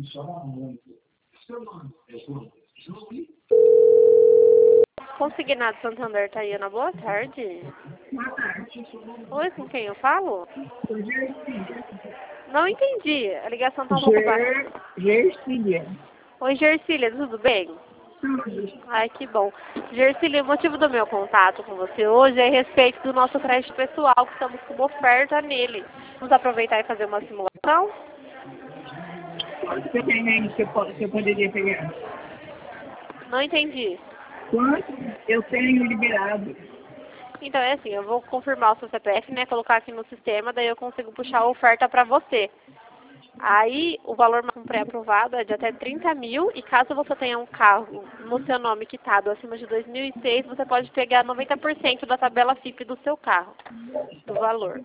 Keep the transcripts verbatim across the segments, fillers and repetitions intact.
Consignado Santander, Tayana, boa tarde. Boa tarde. Oi, com quem eu falo? Sou Gercília. Não entendi. A ligação tá um pouco baixa. Gercília. Oi, Gercília, tudo bem? Tudo. Ai, que bom. Gercília, o motivo do meu contato com você hoje é a respeito do nosso crédito pessoal, que estamos com uma oferta nele. Vamos aproveitar e fazer uma simulação? Quanto você tem aí que eu, po- que eu poderia pegar? Não entendi. Quanto eu tenho liberado? Então é assim, eu vou confirmar o seu C P F, né, colocar aqui no sistema, daí eu consigo puxar a oferta para você. Aí, o valor máximo pré-aprovado é de até trinta mil, e caso você tenha um carro no seu nome quitado acima de dois mil e seis, você pode pegar noventa por cento da tabela F I P do seu carro, do valor.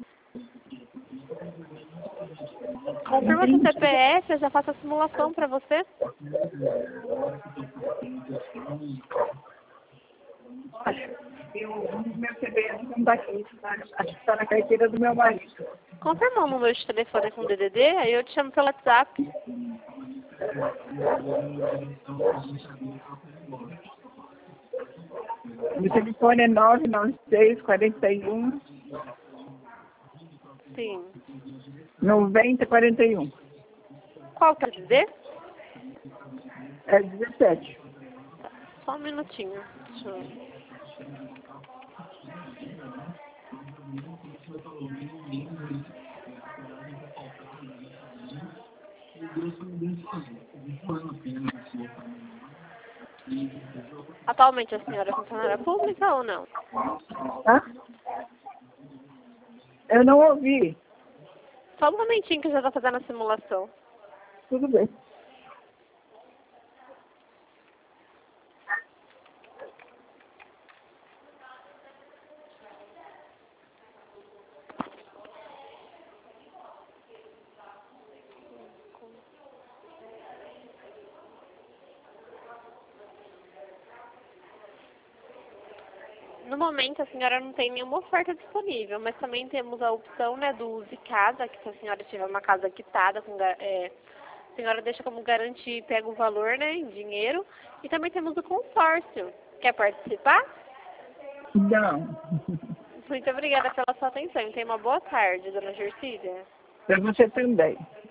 Confirma seu C P F, eu já faço a simulação para você. Olha, eu, o meu C P F não está aqui, tá? Acho que está na carteira do meu marido. Confirma o número de telefone com o D D D, aí eu te chamo pelo WhatsApp. O telefone é nove nove seis, quarenta e um, Sim. noventa, quarenta e um. Qual que é o D D D? É dezessete. Só um minutinho. Deixa eu... Atualmente a senhora é funcionária pública ou não? Tá? Eu não ouvi. Só um momentinho que eu já estou fazendo a simulação. Tudo bem. No momento a senhora não tem nenhuma oferta disponível, mas também temos a opção, né, do Use Casa, que se a senhora tiver uma casa quitada, com, ga- é, a senhora deixa como garantia e pega o valor, né, em dinheiro. E também temos o consórcio. Quer participar? Não. Muito obrigada pela sua atenção. E tenha uma boa tarde, dona Gercília. Para você também.